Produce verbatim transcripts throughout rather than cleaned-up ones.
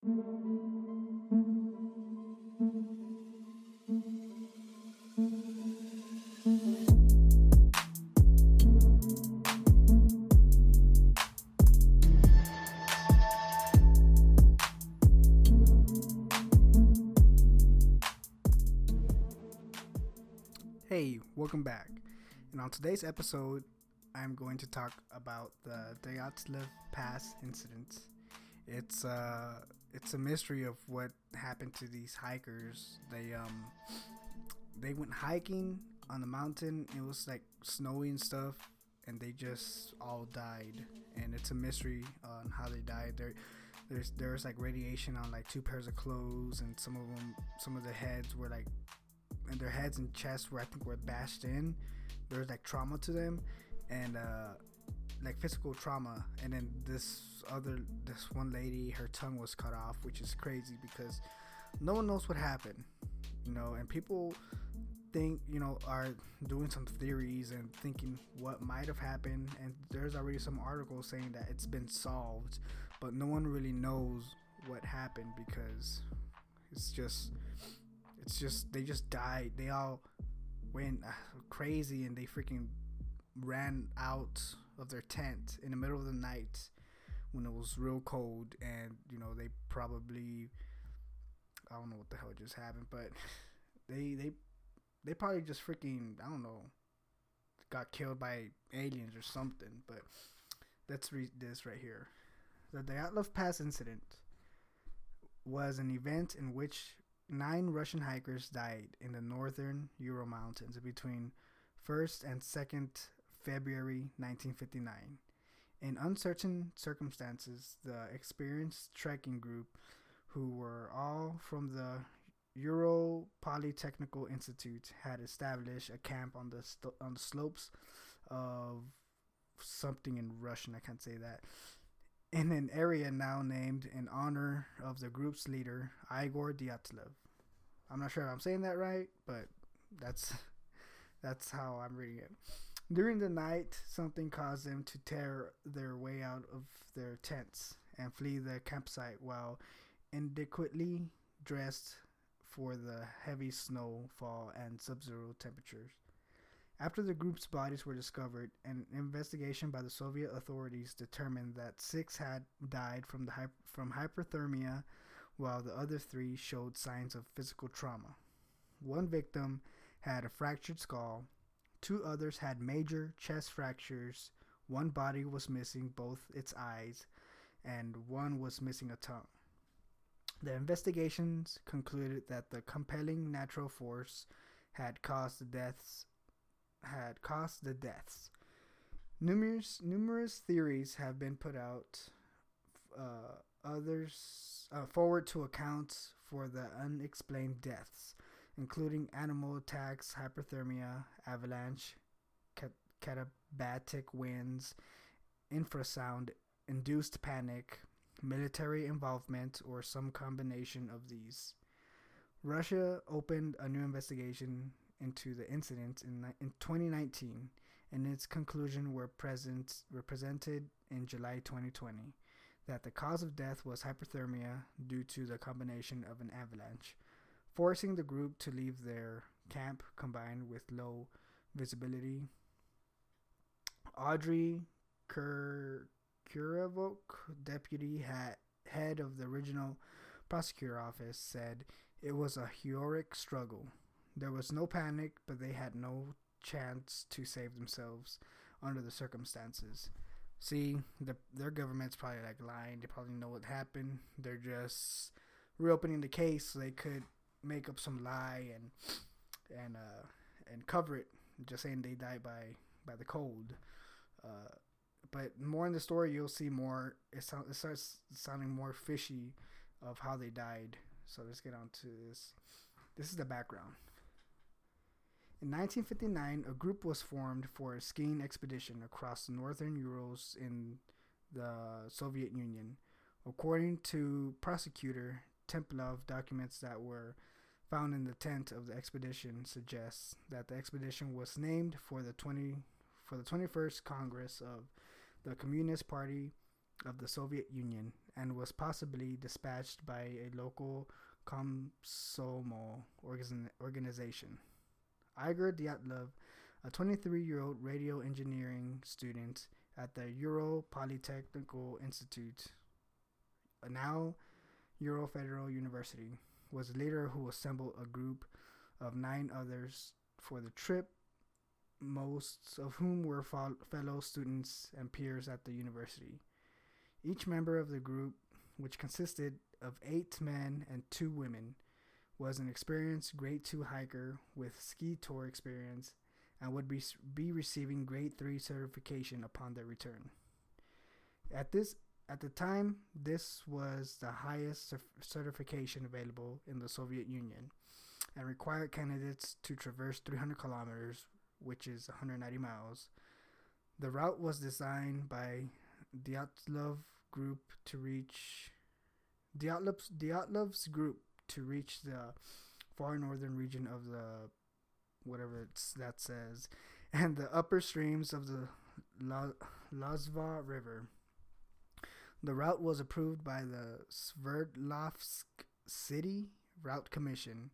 Hey, welcome back. And on today's episode, I'm going to talk about the Dyatlov Pass incident. It's uh, it's a mystery of what happened to these hikers. They um, they went hiking on the mountain. It was like snowy and stuff, and they just all died. And it's a mystery on how they died. There, there's there's like radiation on like two pairs of clothes, and some of them, some of the heads were like. And their heads and chests were I think were bashed in. There was like trauma to them, and uh, like physical trauma. And then this other, this one lady, her tongue was cut off, which is crazy because no one knows what happened, you know. And people think, you know, are doing some theories and thinking what might have happened. And there's already some articles saying that it's been solved, but no one really knows what happened because it's just. It's just, they just died. They all went uh, crazy and they freaking ran out of their tent in the middle of the night when it was real cold. And, you know, they probably, I don't know what the hell just happened, but they, they, they probably just freaking, I don't know, got killed by aliens or something. But let's read this right here. The Dyatlov Pass incident was an event in which Nine Russian hikers died in the northern Ural Mountains between first and second February nineteen fifty-nine. In uncertain circumstances, the experienced trekking group, who were all from the Ural Polytechnical Institute, had established a camp on the st- on the slopes of something in Russian. I can't say that. In an area now named in honor of the group's leader, Igor Dyatlov. I'm not sure if I'm saying that right, but that's that's how I'm reading it. During the night, something caused them to tear their way out of their tents and flee the campsite while inadequately dressed for the heavy snowfall and sub-zero temperatures. After the group's bodies were discovered, an investigation by the Soviet authorities determined that six had died from the hy- from hypothermia, while the other three showed signs of physical trauma. One victim had a fractured skull, two others had major chest fractures, one body was missing both its eyes, and one was missing a tongue. The investigations concluded that the compelling natural force had caused the deaths had caused the deaths. Numerous numerous theories have been put out, uh, others uh, forward to account for the unexplained deaths, including animal attacks, hypothermia, avalanche, cat- katabatic winds, infrasound-induced panic, military involvement, or some combination of these. Russia opened a new investigation into the incident in, in twenty nineteen, and its conclusion were present were presented in July twenty twenty, that the cause of death was hypothermia due to the combination of an avalanche, forcing the group to leave their camp combined with low visibility. Audrey Kur- Kurevok, deputy ha- head of the regional prosecutor office, said it was a heroic struggle. There was no panic, but they had no chance to save themselves under the circumstances. See, the, their government's probably like lying. They probably know what happened. They're just reopening the case so they could make up some lie and and uh, and cover it, just saying they died by by the cold. Uh, but more in the story, you'll see more. It, so, it starts sounding more fishy of how they died. So let's get on to this. This is the background. In nineteen fifty-nine, a group was formed for a skiing expedition across the northern Urals in the Soviet Union. According to prosecutor Templov, documents that were found in the tent of the expedition suggests that the expedition was named for the twenty for the twenty-first Congress of the Communist Party of the Soviet Union and was possibly dispatched by a local Komsomol organization. Igor Dyatlov, a twenty-three-year-old radio engineering student at the Ural Polytechnical Institute, now Ural Federal University, was the leader who assembled a group of nine others for the trip, most of whom were fo- fellow students and peers at the university. Each member of the group, which consisted of eight men and two women, was an experienced Grade two hiker with ski tour experience and would be, be receiving Grade three certification upon their return. At this At the time, this was the highest cer- certification available in the Soviet Union and required candidates to traverse three hundred kilometers, which is one hundred ninety miles. The route was designed by Dyatlov group to reach Dyatlov's, Dyatlov's group to reach the far northern region of the whatever it's, that says, and the upper streams of the La- Lazva River. The route was approved by the Sverdlovsk City Route Commission.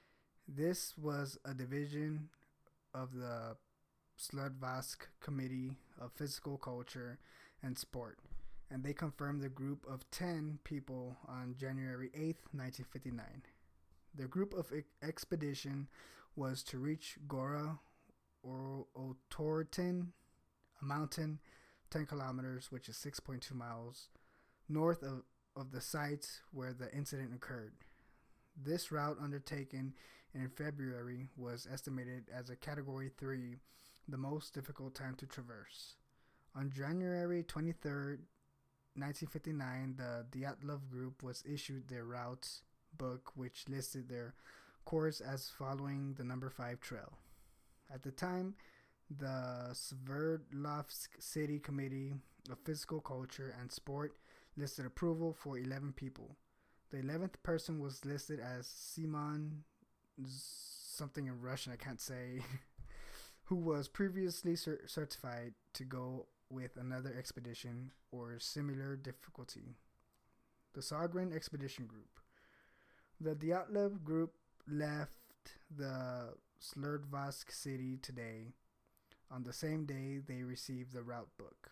This was a division of the Sverdlovsk Committee of Physical Culture and Sport, and they confirmed the group of ten people on January eighth, nineteen fifty-nine. The group of e- expedition was to reach Gora or Otorten, a mountain ten kilometers, which is six point two miles, north of, of the site where the incident occurred. This route, undertaken in February, was estimated as a Category three, the most difficult time to traverse. On January twenty-third, nineteen fifty-nine, the Dyatlov group was issued their route book, which listed their course as following the number five trail. At the time, the Sverdlovsk City Committee of Physical Culture and Sport listed approval for eleven people. The eleventh person was listed as Simon something in Russian I can't say, who was previously cer- certified to go with another expedition or similar difficulty. The Sogrin Expedition Group. The Dyatlov group left the Sverdlovsk city today. On the same day, they received the route book.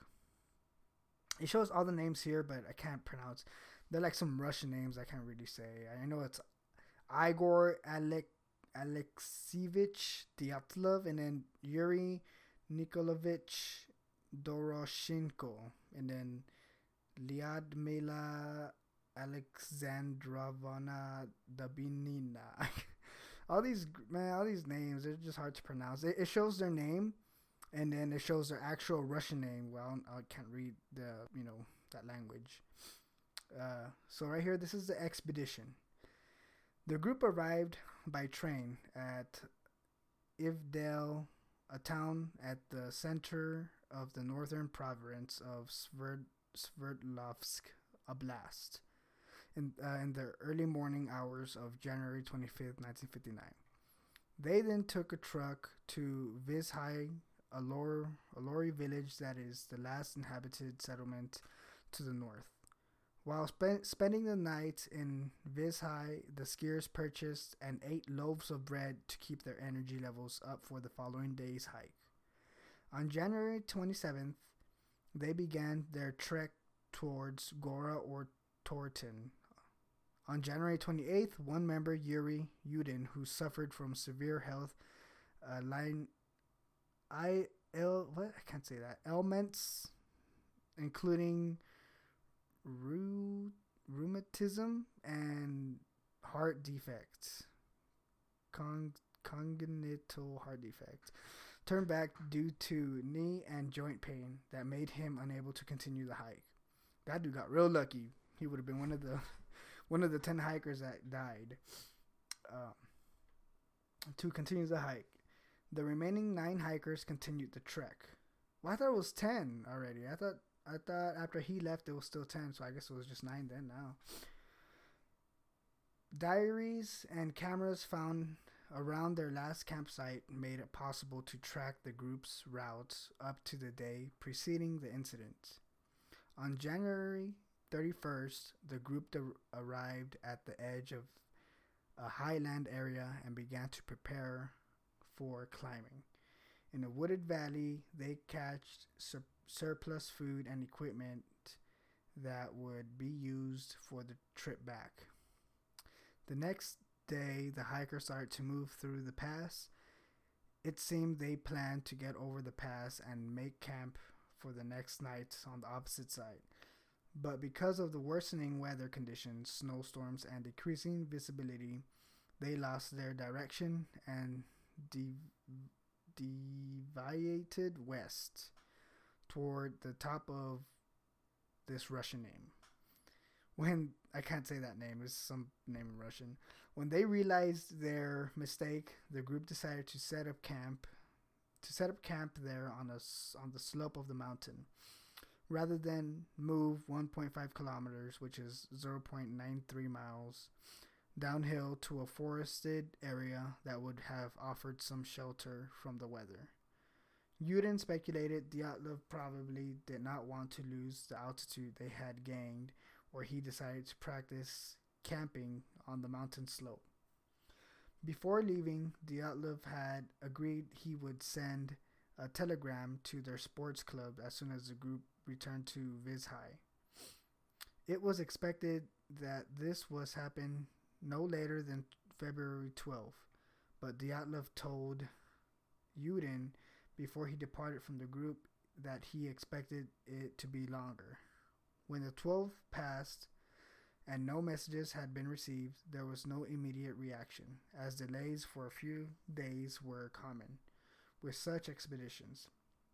It shows all the names here, but I can't pronounce. They're like some Russian names I can't really say. I know it's Igor Alek Alexievich Dyatlov, and then Yuri Nikolaevich Doroshenko, and then Lyudmila Alexandrovna Dabinina. all these man, all these names, they're just hard to pronounce. It, it shows their name, and then it shows their actual Russian name. Well, I can't read the you know that language. Uh, so right here, this is the expedition. The group arrived by train at Ivdel, a town at the center of the northern province of Sverd- Sverdlovsk Oblast, in, uh, in the early morning hours of January twenty-fifth, nineteen fifty-nine. They then took a truck to Vizhai, a Lori, a Lori village that is the last inhabited settlement to the north. While spe- spending the night in Vizhai, the skiers purchased and ate loaves of bread to keep their energy levels up for the following day's hike. On January twenty-seventh, they began their trek towards Gora or Torten. On January twenty-eighth, one member, Yuri Yudin, who suffered from severe health uh, line, I, il, what? I can't say that, ailments, including rheumatism and heart defects, Con- congenital heart defect, turned back due to knee and joint pain that made him unable to continue the hike. That dude got real lucky. He would have been one of the one of the ten hikers that died. Um, to continue the hike, the remaining nine hikers continued the trek. Well, I thought it was ten already. I thought I thought after he left it was still ten, so I guess it was just nine then now. Diaries and cameras found around their last campsite made it possible to track the group's routes up to the day preceding the incident. On January thirty-first, the group de- arrived at the edge of a highland area and began to prepare for climbing. In a wooded valley, they cached sur- surplus food and equipment that would be used for the trip back. The next day, the hikers started to move through the pass. It seemed they planned to get over the pass and make camp for the next night on the opposite side. But because of the worsening weather conditions, snowstorms, and decreasing visibility, they lost their direction and de- deviated west toward the top of this Russian name. When I can't say that name, it's some name in Russian. When they realized their mistake, the group decided to set up camp to set up camp there on a, on the slope of the mountain. Rather than move one point five kilometers, which is zero point nine three miles, downhill to a forested area that would have offered some shelter from the weather. Yudin speculated Dyatlov probably did not want to lose the altitude they had gained, or he decided to practice camping on the mountain slope. Before leaving, Dyatlov had agreed he would send a telegram to their sports club as soon as the group returned to Vizhai. It was expected that this was happen no later than February twelfth, but Dyatlov told Yudin before he departed from the group that he expected it to be longer. When the twelfth passed and no messages had been received, there was no immediate reaction, as delays for a few days were common with such expeditions.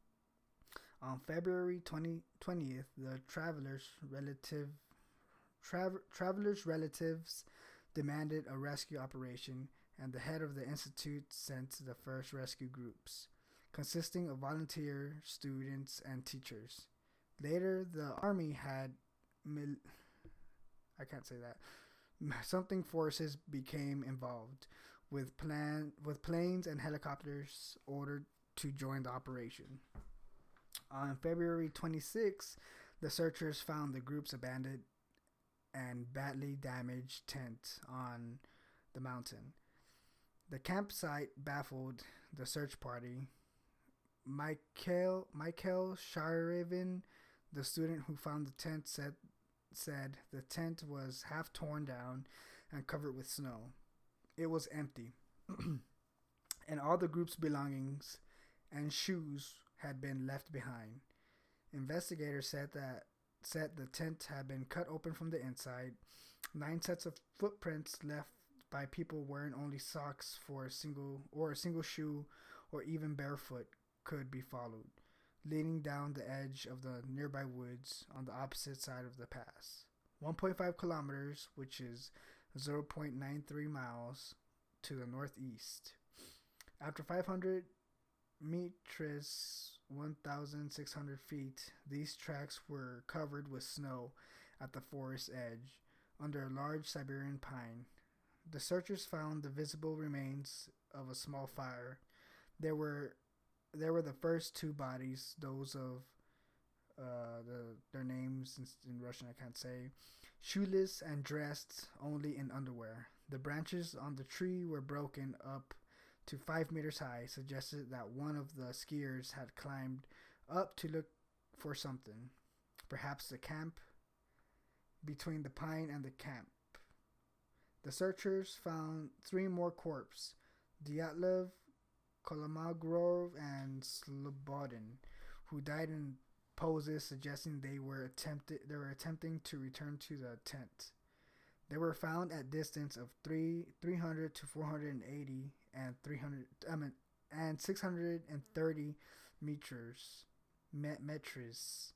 On February twentieth, the travelers' relative tra- travelers' relatives demanded a rescue operation, and the head of the institute sent the first rescue groups, consisting of volunteer students and teachers. Later, the army had mil- I can't say that. Something forces became involved, with plan with planes and helicopters ordered to join the operation. On February twenty-sixth, the searchers found the group's abandoned and badly damaged tent on the mountain. The campsite baffled the search party. Michael Michael Sharevin, the student who found the tent, said said the tent was half torn down and covered with snow. It was empty, and all the group's belongings and shoes had been left behind. Investigators said that said the tent had been cut open from the inside. Nine sets of footprints left by people wearing only socks for a single or a single shoe, or even barefoot, could be followed, leading down the edge of the nearby woods on the opposite side of the pass. one point five kilometers, which is zero point nine three miles to the northeast. After five hundred meters, one thousand six hundred feet, these tracks were covered with snow at the forest edge, under a large Siberian pine. The searchers found the visible remains of a small fire. There were there were the first two bodies, those of uh, the their names in, in Russian I can't say, shoeless and dressed only in underwear. The branches on the tree were broken up to five meters high, suggested that one of the skiers had climbed up to look for something, perhaps the camp between the pine and the camp. The searchers found three more corpses: Dyatlov, Kolmogorov, and Slobodin, who died in poses suggesting they were attempted they were attempting to return to the tent. They were found at distance of three three hundred to four hundred eighty and three hundred I mean and six hundred thirty meters met meters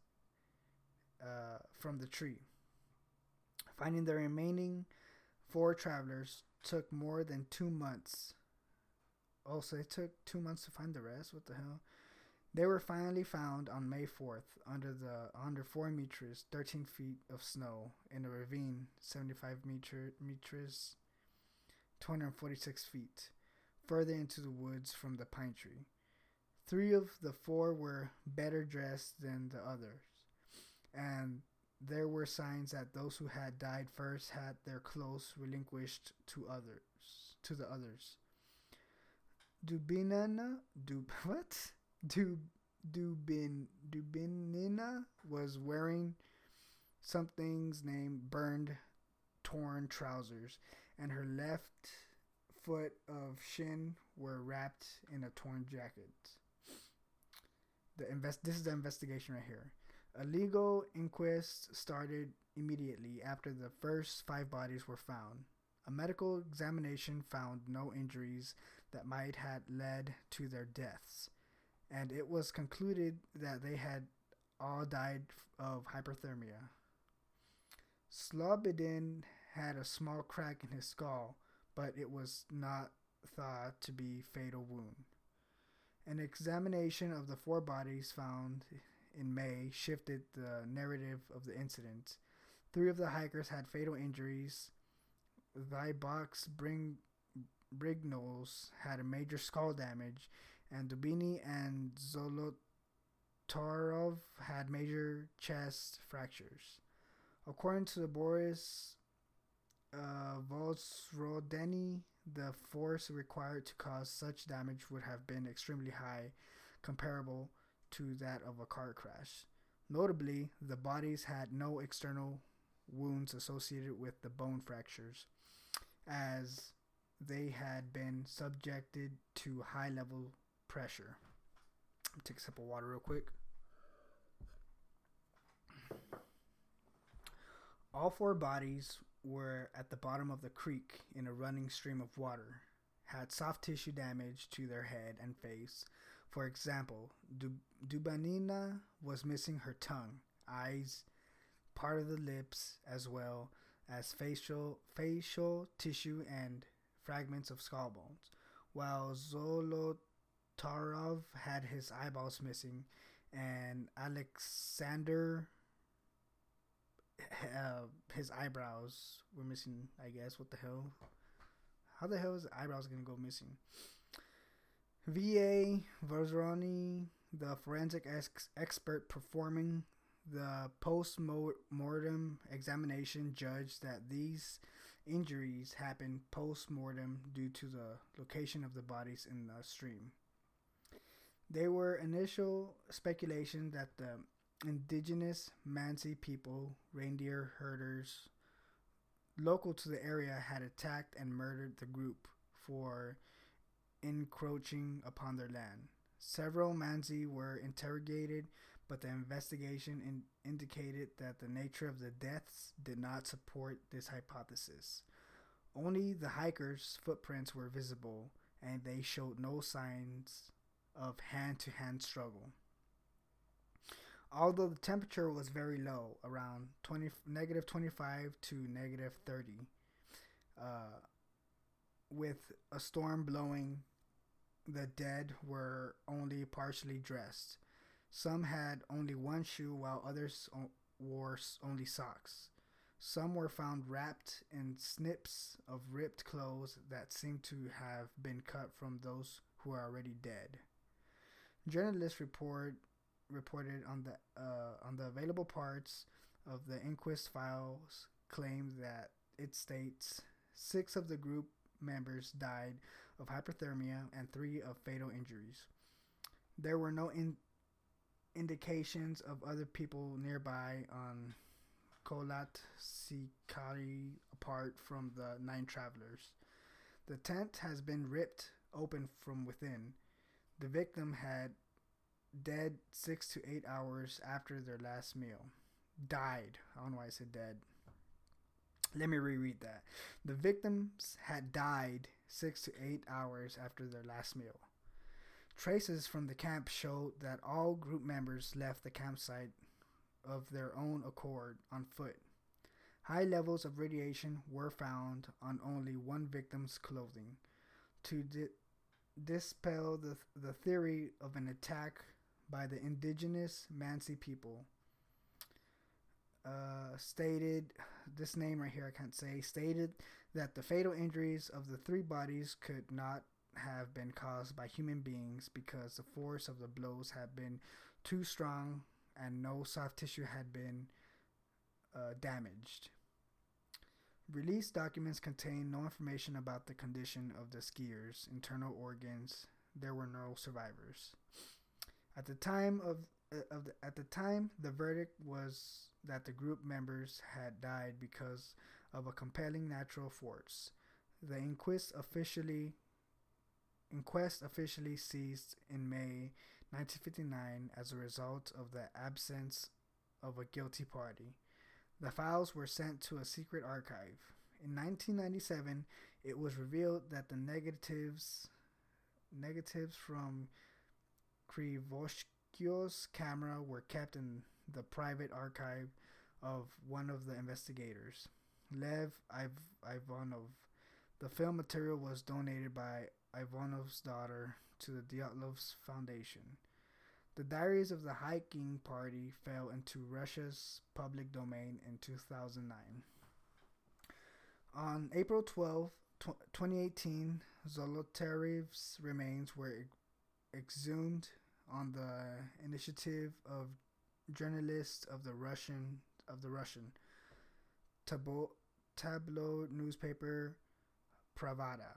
uh, from the tree. Finding the remaining four travelers took more than two months. Oh, so it took two months to find the rest? What the hell? They were finally found on May fourth under the under four meters, thirteen feet of snow in a ravine, seventy-five meter, meters, two hundred forty-six feet, further into the woods from the pine tree. Three of the four were better dressed than the others, and there were signs that those who had died first had their clothes relinquished to others, to the others. Dubinana, Dub, what? Dub, Dubin, Dubinina was wearing something's named burned, torn trousers, and her left foot of shin were wrapped in a torn jacket. The invest. This is the investigation right here. A legal inquest started immediately after the first five bodies were found. A medical examination found no injuries that might have led to their deaths, and it was concluded that they had all died of hypothermia. Slobodin had a small crack in his skull, but it was not thought to be a fatal wound. An examination of the four bodies found in May shifted the narrative of the incident. Three of the hikers had fatal injuries. Vibox Bring, Brignoles had a major skull damage, and Dubini and Zolotarov had major chest fractures. According to Boris uh, Volsrodeny, the force required to cause such damage would have been extremely high, comparable to that of a car crash. Notably, the bodies had no external wounds associated with the bone fractures, as they had been subjected to high level pressure. Take a sip of water real quick. All four bodies were at the bottom of the creek in a running stream of water, had soft tissue damage to their head and face. For example, Dub- Dubanina was missing her tongue, eyes, part of the lips, as well as facial facial tissue and fragments of skull bones, while Zolotarov had his eyeballs missing, and Alexander, uh, his eyebrows were missing, I guess. What the hell? How the hell is the eyebrows going to go missing? V A Vazroni, the forensic ex- expert performing the post-mortem examination, judged that these injuries happened post-mortem due to the location of the bodies in the stream. There were initial speculation that the indigenous Mansi people, reindeer herders, local to the area, had attacked and murdered the group for encroaching upon their land. Several Mansi were interrogated, but the investigation in- indicated that the nature of the deaths did not support this hypothesis. Only the hikers' footprints were visible, and they showed no signs of hand-to-hand struggle. Although the temperature was very low, around twenty, negative twenty-five to negative thirty, uh, with a storm blowing, the dead were only partially dressed. Some had only one shoe, while others o- wore only socks. Some were found wrapped in snips of ripped clothes that seemed to have been cut from those who are already dead. Journalists report reported on the uh, on the available parts of the inquest files claimed that it states six of the group members died of hypothermia and three of fatal injuries. There were no in- indications of other people nearby on Kholat Sikari apart from the nine travelers. The tent has been ripped open from within. The victim had dead six to eight hours after their last meal. Died. I don't know why I said dead. Let me reread that. The victims had died six to eight hours after their last meal. Traces from the camp showed that all group members left the campsite of their own accord on foot. High levels of radiation were found on only one victim's clothing. To di- dispel the, the theory of an attack by the indigenous Mansi people, uh, stated, this name right here I can't say, stated that the fatal injuries of the three bodies could not have been caused by human beings because the force of the blows had been too strong and no soft tissue had been uh, damaged. Released documents contain no information about the condition of the skiers' internal organs. There were no survivors. At the time of, uh, of the, at the time, the verdict was that the group members had died because of a compelling natural force. The inquest officially inquest officially ceased in May nineteen fifty-nine as a result of the absence of a guilty party. The files were sent to a secret archive. In nineteen ninety-seven, it was revealed that the negatives negatives from Krivoshkio's camera were kept in the private archive of one of the investigators, Lev Iv- Ivanov. The film material was donated by Ivanov's daughter to the Dyatlov Foundation. The diaries of the hiking party fell into Russia's public domain in two thousand nine. On April twelfth, twenty eighteen, Zolotarev's remains were exhumed on the initiative of journalists of the Russian of the Russian tablo, tabloid newspaper Pravda.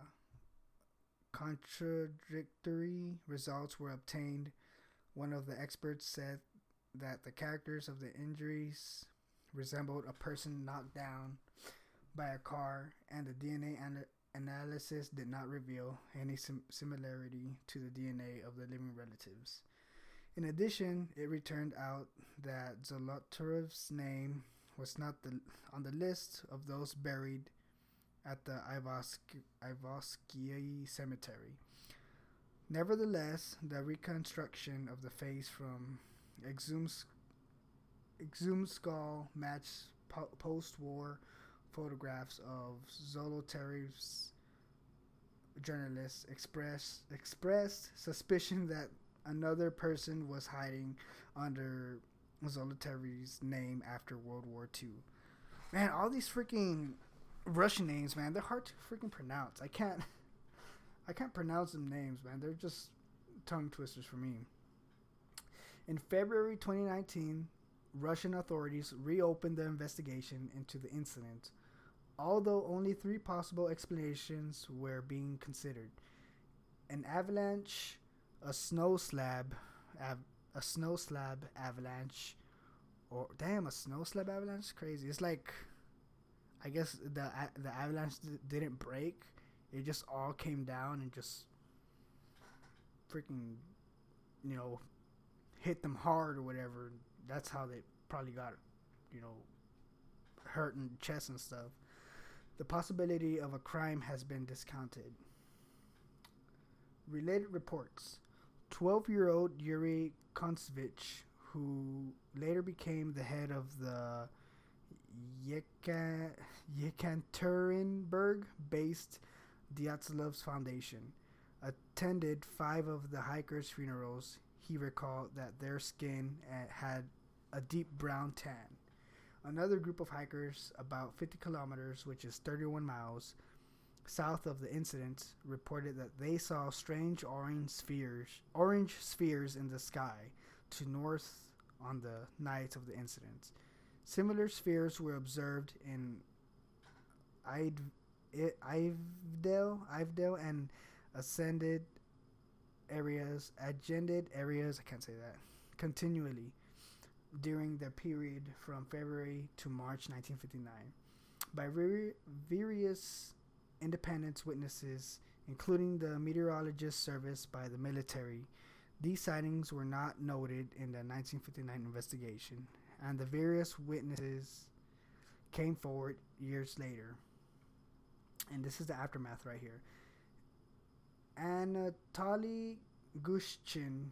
Contradictory results were obtained. One of the experts said that the characters of the injuries resembled a person knocked down by a car, and the D N A an- analysis did not reveal any sim- similarity to the D N A of the living relatives. In addition, it returned out that Zolotarev's name was not the, on the list of those buried at the Ivosky Cemetery. Nevertheless, the reconstruction of the face from exhumed, exhumed skull matched po- post-war photographs of Zolotarev's. Journalists expressed expressed suspicion that another person was hiding under Zolotarev's name after World War Two. Man, all these freaking Russian names, man, they're hard to freaking pronounce. I can't I can't pronounce them names, man. They're just tongue twisters for me. In February twenty nineteen, Russian authorities reopened the investigation into the incident, although only three possible explanations were being considered: an avalanche, a snow slab, av- a snow slab avalanche, or damn, a snow slab avalanche is crazy. It's like, I guess the the avalanche d- didn't break; it just all came down and just freaking, you know, hit them hard or whatever. That's how they probably got, you know, hurt in the chest and stuff. The possibility of a crime has been discounted. Related reports: twelve-year-old Yuri Kontsevich, who later became the head of the Yeka- Yekaterinburg-based Dyatlov Foundation, attended five of the hikers' funerals. He recalled that their skin had a deep brown tan. Another group of hikers, about fifty kilometers, which is thirty-one miles, south of the incident, reported that they saw strange orange spheres, orange spheres in the sky to north on the night of the incident. Similar spheres were observed in Ivdel, Ivdel and ascended areas, adjacent areas, I can't say that, continually during the period from February to March nineteen fifty-nine. By various independent witnesses, including the meteorologist service by the military, these sightings were not noted in the nineteen fifty-nine investigation, and the various witnesses came forward years later. And this is the aftermath right here. Anatoly Gushchin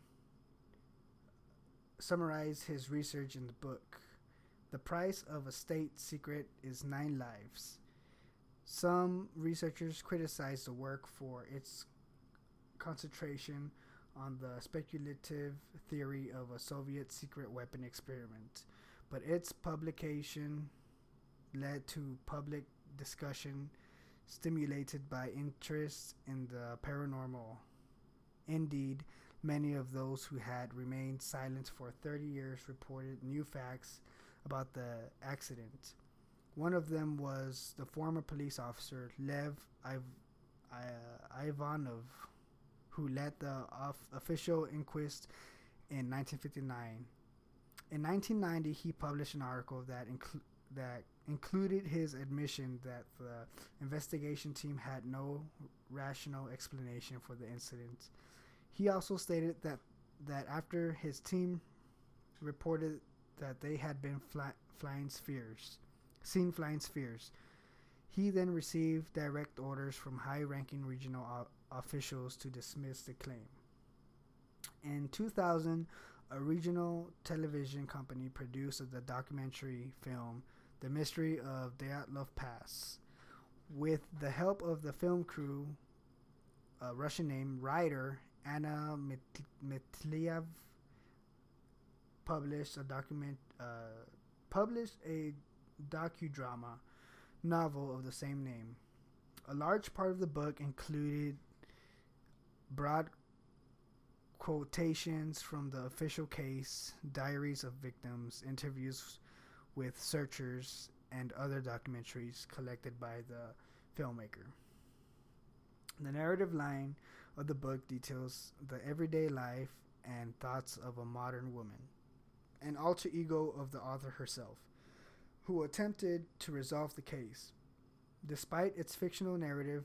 summarized his research in the book. The price of a state secret is nine lives. Some researchers criticized the work for its concentration on the speculative theory of a Soviet secret weapon experiment, but its publication led to public discussion stimulated by interest in the paranormal. Indeed, many of those who had remained silent for thirty years reported new facts about the accident. One of them was the former police officer Lev Iv- I- Ivanov, who led the off- official inquest in nineteen fifty-nine. In nineteen ninety, he published an article that inclu- that included his admission that the investigation team had no rational explanation for the incident. He also stated that that after his team reported that they had been fly- flying spheres, seen flying spheres, he then received direct orders from high-ranking regional o- officials to dismiss the claim. In two thousand, a regional television company produced the documentary film The Mystery of Dyatlov Pass. With the help of the film crew, a Russian name, writer Anna Mitlyav published a document, uh, published a docudrama novel of the same name. A large part of the book included broad quotations from the official case, diaries of victims, interviews with searchers, and other documentaries collected by the filmmaker. The narrative line of the book details the everyday life and thoughts of a modern woman, an alter ego of the author herself, who attempted to resolve the case. Despite its fictional narrative,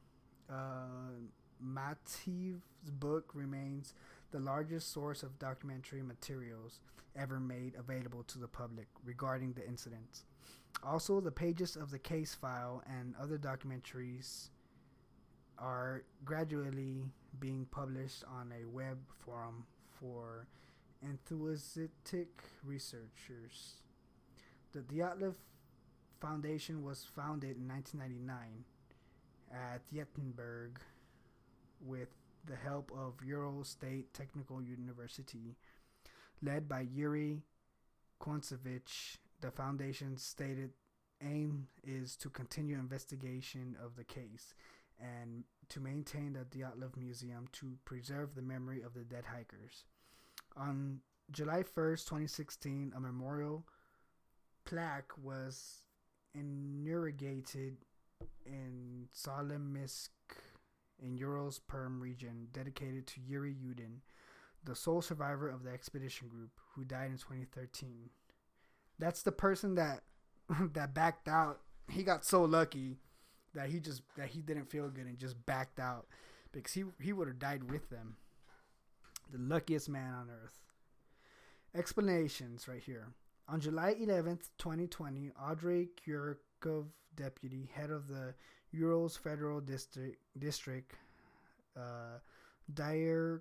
uh, Matvey's book remains the largest source of documentary materials ever made available to the public regarding the incident. Also, the pages of the case file and other documentaries are gradually being published on a web forum for enthusiastic researchers. The Dyatlov Foundation was founded in nineteen ninety-nine at Yekaterinburg with the help of Ural State Technical University, led by Yuri Kontsevich. The foundation's stated aim is to continue investigation of the case and to maintain the Dyatlov Museum to preserve the memory of the dead hikers. On July first, twenty sixteen, a memorial plaque was inaugurated in Solomysk in Urals Perm region, dedicated to Yuri Yudin, the sole survivor of the expedition group, who died in twenty thirteen. That's the person that that backed out. He got so lucky that he just that he didn't feel good and just backed out, because he he would have died with them. The luckiest man on earth. Explanations right here. On July eleventh, twenty twenty, Audrey Kurkov, deputy head of the Urals Federal District, District uh, Directorate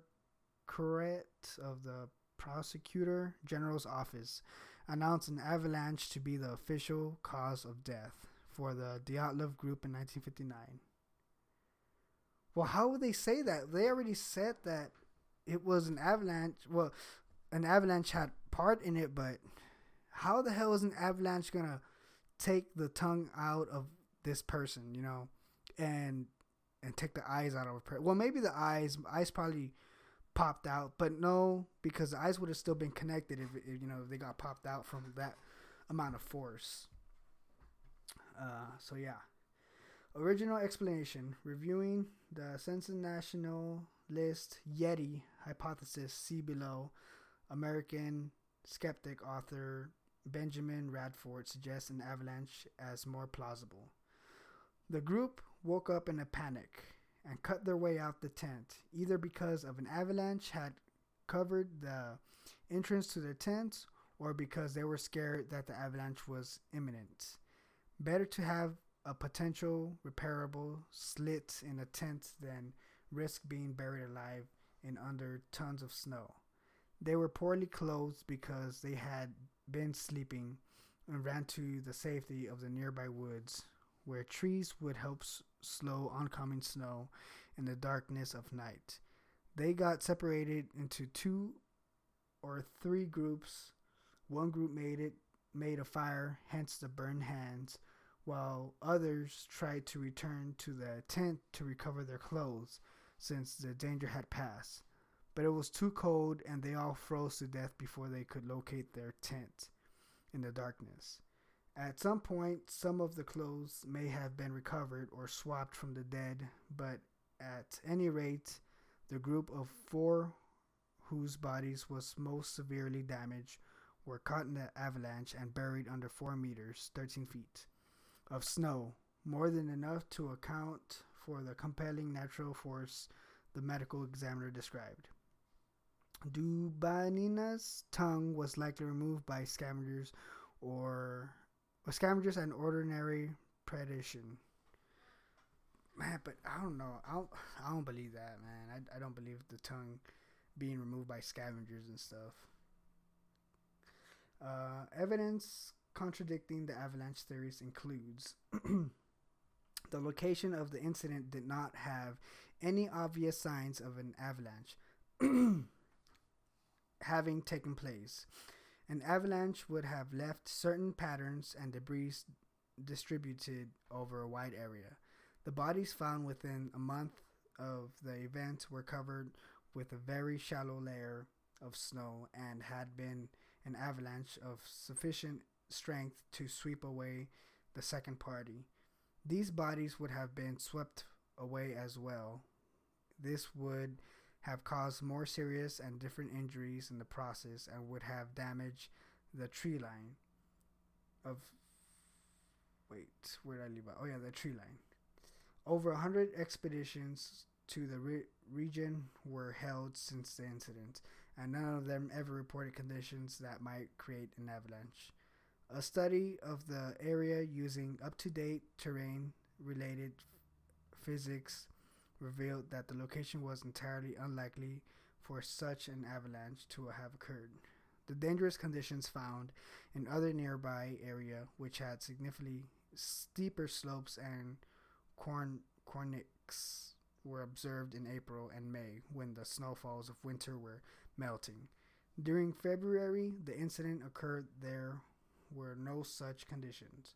of the Prosecutor General's Office, announced an avalanche to be the official cause of death for the Dyatlov group in nineteen fifty-nine. Well, how would they say that? They already said that it was an avalanche. Well, an avalanche had part in it, but how the hell is an avalanche gonna take the tongue out of this person, you know, and and take the eyes out of a person? Well, maybe the eyes, eyes probably popped out, but no, because the eyes would have still been connected if, if you know if they got popped out from that amount of force. Uh, so yeah. Original explanation: reviewing the sensationalist Yeti hypothesis, see below. American skeptic author Benjamin Radford suggests an avalanche as more plausible. The group woke up in a panic and cut their way out the tent, either because of an avalanche had covered the entrance to their tent or because they were scared that the avalanche was imminent. Better to have a potential repairable slit in a tent than risk being buried alive in under tons of snow. They were poorly clothed because they had been sleeping and ran to the safety of the nearby woods, where trees would help s- slow oncoming snow in the darkness of night. They got separated into two or three groups. One group made it made a fire, hence the burned hands, while others tried to return to the tent to recover their clothes, since the danger had passed. But it was too cold and they all froze to death before they could locate their tent. in the darkness. At some point, some of the clothes may have been recovered or swapped from the dead, but at any rate, the group of four whose bodies was most severely damaged were caught in the avalanche and buried under four meters, thirteen feet, of snow, more than enough to account for the compelling natural force the medical examiner described. Dubonina's tongue was likely removed by scavengers or, or scavengers and ordinary predation. Man, but I don't know. I don't, I don't believe that, man. I, I don't believe the tongue being removed by scavengers and stuff. Uh, evidence contradicting the avalanche theories includes the location of the incident did not have any obvious signs of an avalanche having taken place. An avalanche would have left certain patterns and debris distributed over a wide area. The bodies found within a month of the event were covered with a very shallow layer of snow and had been an avalanche of sufficient strength to sweep away the second party. These bodies would have been swept away as well. This would have caused more serious and different injuries in the process and would have damaged the tree line of wait where did I leave out? Oh yeah, the tree line. Over a hundred expeditions to the re- region were held since the incident, and none of them ever reported conditions that might create an avalanche. A study of the area using up-to-date terrain-related f- physics revealed that the location was entirely unlikely for such an avalanche to have occurred. The dangerous conditions found in other nearby area, which had significantly steeper slopes and corn cornices, were observed in April and May when the snowfalls of winter were melting. During February, the incident occurred. There were no such conditions.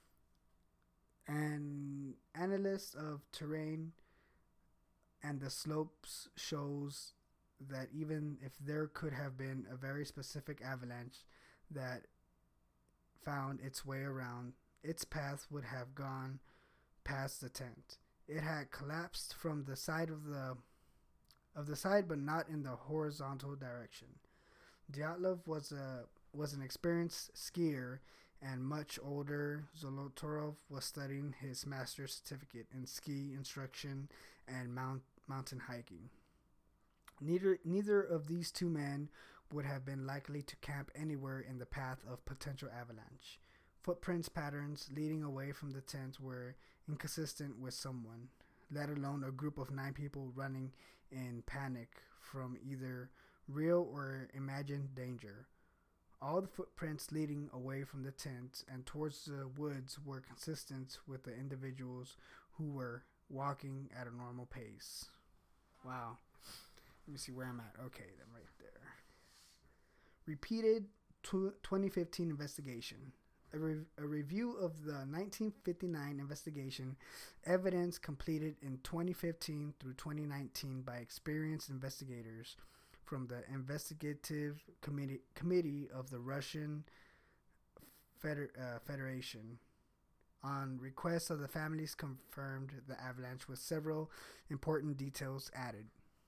An analysis of terrain and the slopes shows that even if there could have been a very specific avalanche that found its way around, its path would have gone past the tent. It had collapsed from the side of the of the side, but not in the horizontal direction. Dyatlov was a was an experienced skier and much older. Zolotorov was studying his master's certificate in ski instruction and mount, mountain hiking. Neither neither of these two men would have been likely to camp anywhere in the path of potential avalanche. Footprints patterns leading away from the tent were inconsistent with someone, let alone a group of nine people running in panic from either real or imagined danger. All the footprints leading away from the tent and towards the woods were consistent with the individuals who were walking at a normal pace. Wow. Let me see where I'm at. Okay, then right there. Repeated tw- twenty fifteen investigation. A, re- a review of the nineteen fifty-nine investigation evidence completed in twenty fifteen through twenty nineteen by experienced investigators from the Investigative Committee Committee of the Russian Feder- uh, Federation. On request of the families, confirmed the avalanche with several important details added.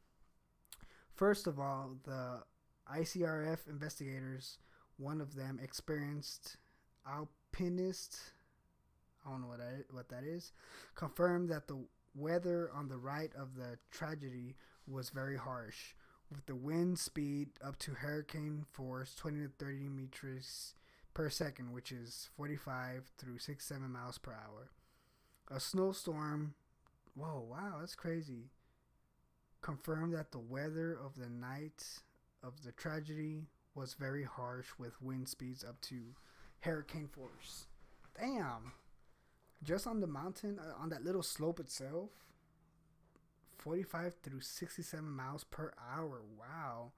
First of all, the I C R F investigators, one of them experienced alpinist, I don't know what that, what that is, confirmed that the weather on the right of the tragedy was very harsh, with the wind speed up to hurricane force twenty to thirty meters per second, which is forty-five through sixty-seven miles per hour. A snowstorm, whoa, wow, that's crazy, confirmed that the weather of the night of the tragedy was very harsh with wind speeds up to hurricane force. Damn. Just on the mountain, uh, on that little slope itself, forty-five through sixty-seven miles per hour. Wow.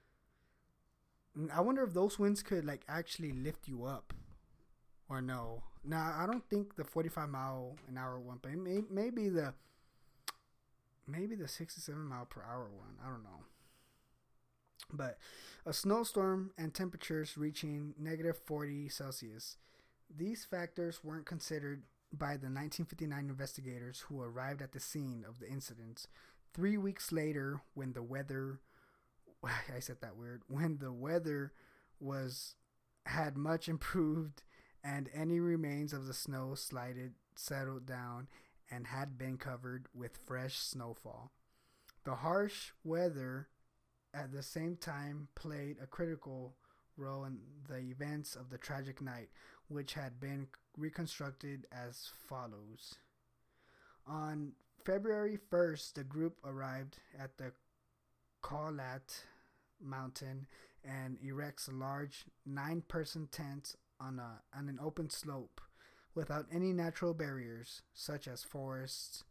I wonder if those winds could like actually lift you up or no. Now, I don't think the forty-five mile an hour one, but may, maybe the maybe the sixty-seven mile per hour one. I don't know. But a snowstorm and temperatures reaching negative forty Celsius. These factors weren't considered by the nineteen fifty-nine investigators who arrived at the scene of the incidents. Three weeks later, when the weather, I said that weird, when the weather was had much improved and any remains of the snow slided, settled down, and had been covered with fresh snowfall. The harsh weather at the same time played a critical role in the events of the tragic night, which had been reconstructed as follows. On February first, the group arrived at the Khawlat Mountain and erects a large nine-person tent on, a, on an open slope without any natural barriers, such as forests.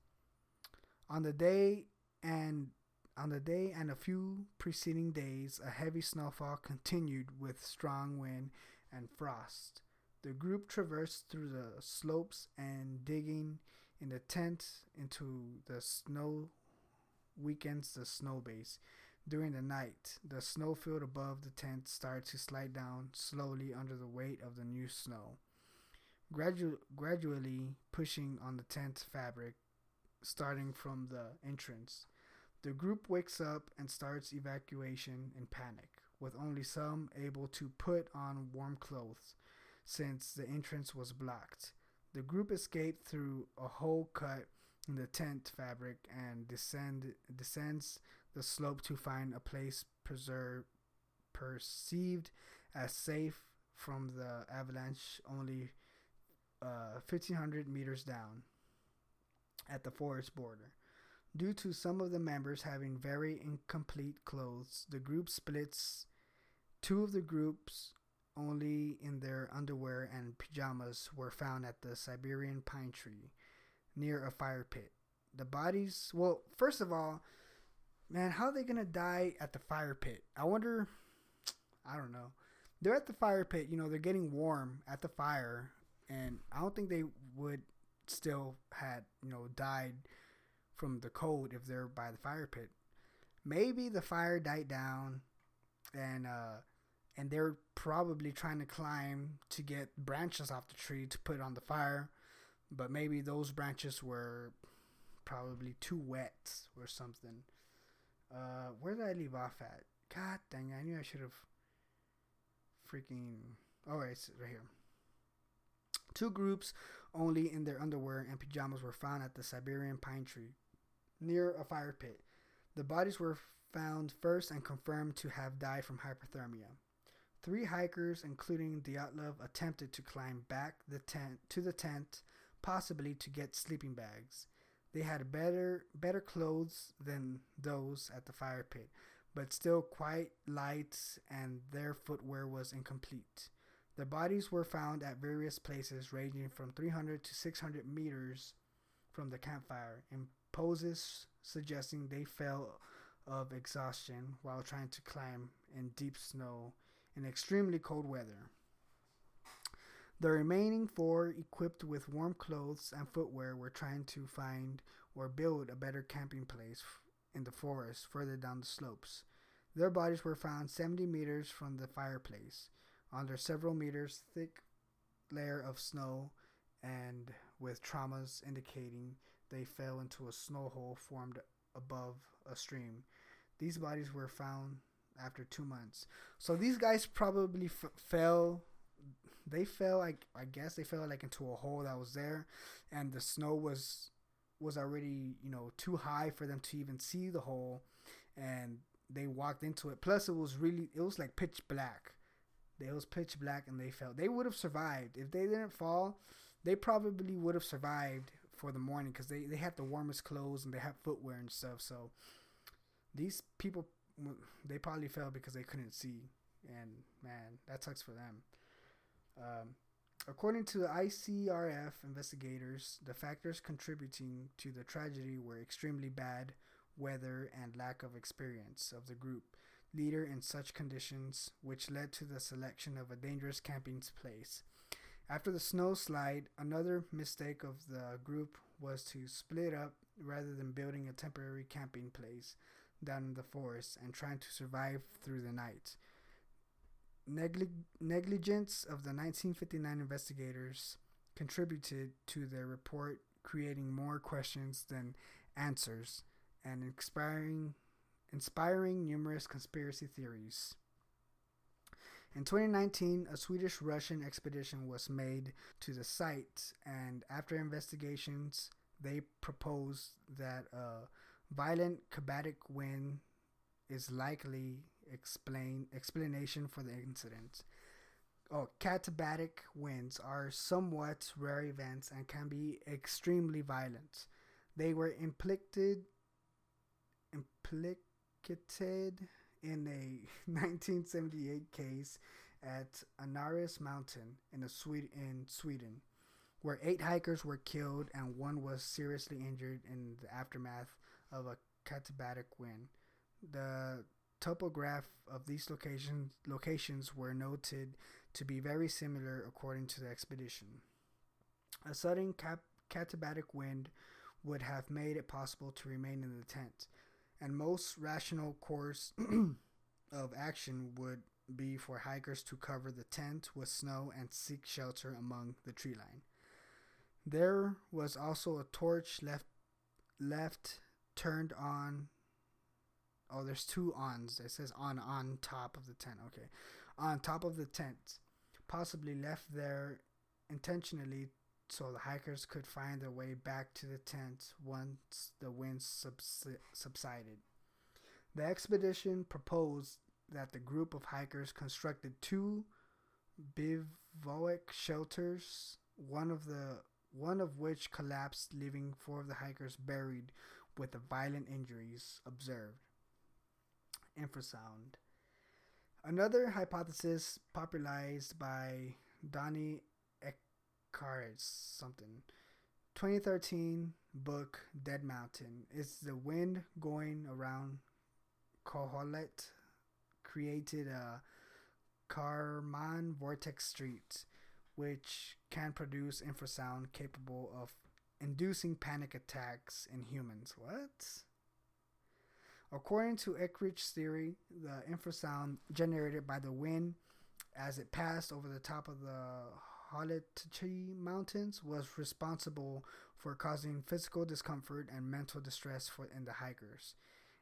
On the day and on the day and a few preceding days, a heavy snowfall continued with strong wind and frost. The group traversed through the slopes and digging in the tent into the snow weakens the snow base. During the night, the snowfield above the tent started to slide down slowly under the weight of the new snow, Gradu- gradually pushing on the tent fabric, starting from the entrance. The group wakes up and starts evacuation in panic, with only some able to put on warm clothes, since the entrance was blocked. The group escaped through a hole cut in the tent fabric and descend, descends the slope to find a place preserved, perceived as safe from the avalanche, only uh, fifteen hundred meters down at the forest border. Due to some of the members having very incomplete clothes, the group splits. Two of the groups, only in their underwear and pajamas, were found at the Siberian pine tree near a fire pit. The bodies, well, first of all, man, how are they going to die at the fire pit? I wonder, I don't know. They're at the fire pit, you know, they're getting warm at the fire, and I don't think they would still had, you know, died from the cold if they're by the fire pit. Maybe the fire died down and uh and they're probably trying to climb to get branches off the tree to put on the fire, but maybe those branches were probably too wet or something. Uh where did I leave off at? God dang, I knew I should have freaking oh right, it's right here. Two groups only in their underwear and pajamas were found at the Siberian pine tree near a fire pit. The bodies were found first and confirmed to have died from hypothermia. Three hikers, including Dyatlov, attempted to climb back the tent to the tent, possibly to get sleeping bags. They had better better clothes than those at the fire pit, but still quite light, and their footwear was incomplete. The bodies were found at various places ranging from three hundred to six hundred meters from the campfire, in poses suggesting they fell of exhaustion while trying to climb in deep snow in extremely cold weather. The remaining four, equipped with warm clothes and footwear, were trying to find or build a better camping place in the forest further down the slopes. Their bodies were found seventy meters from the fireplace, under several meters thick layer of snow, and with traumas indicating they fell into a snow hole formed above a stream. These bodies were found after two months. So these guys probably f- fell. They fell like I guess they fell like into a hole that was there, and the snow was was already you know too high for them to even see the hole, and they walked into it. Plus, it was really it was like pitch black. It was pitch black, and they fell. They would have survived if they didn't fall. They probably would have survived for the morning because they, they had the warmest clothes and they had footwear and stuff. So these people, they probably fell because they couldn't see. And man, that sucks for them. Um, according to the I C R F investigators, the factors contributing to the tragedy were extremely bad weather and lack of experience of the group leader in such conditions, which led to the selection of a dangerous camping place. After the snow slide, another mistake of the group was to split up rather than building a temporary camping place. down in the forest and trying to survive through the night. Neglig- negligence of the nineteen fifty-nine investigators contributed to their report, creating more questions than answers and inspiring inspiring numerous conspiracy theories. In twenty nineteen, a Swedish-Russian expedition was made to the site, and after investigations, they proposed that a violent Kabatic wind is likely explain explanation for the incident. Oh, katabatic winds are somewhat rare events and can be extremely violent. They were implicated implicated in a nineteen seventy-eight case at Anaris Mountain in, a Swede- in Sweden, where eight hikers were killed and one was seriously injured in the aftermath of a katabatic wind. The topograph of these locations locations were noted to be very similar according to the expedition. A sudden cap- katabatic wind would have made it possible to remain in the tent, and most rational course of action would be for hikers to cover the tent with snow and seek shelter among the tree line. There was also a torch left left turned on. Oh, there's two ons. It says on on top of the tent. Okay. On top of the tent, possibly left there intentionally so the hikers could find their way back to the tent once the wind subs- subsided. The expedition proposed that the group of hikers constructed two bivouac shelters, one of the one of which collapsed, leaving four of the hikers buried with the violent injuries observed. Infrasound. Another hypothesis popularized by Donnie Eckhart, something, twenty thirteen book Dead Mountain, is the wind going around Kohelet created a Kármán vortex street, which can produce infrasound capable of inducing panic attacks in humans. What? According to Eckhardt's theory, the infrasound generated by the wind as it passed over the top of the Halatchi Mountains was responsible for causing physical discomfort and mental distress for in the hikers.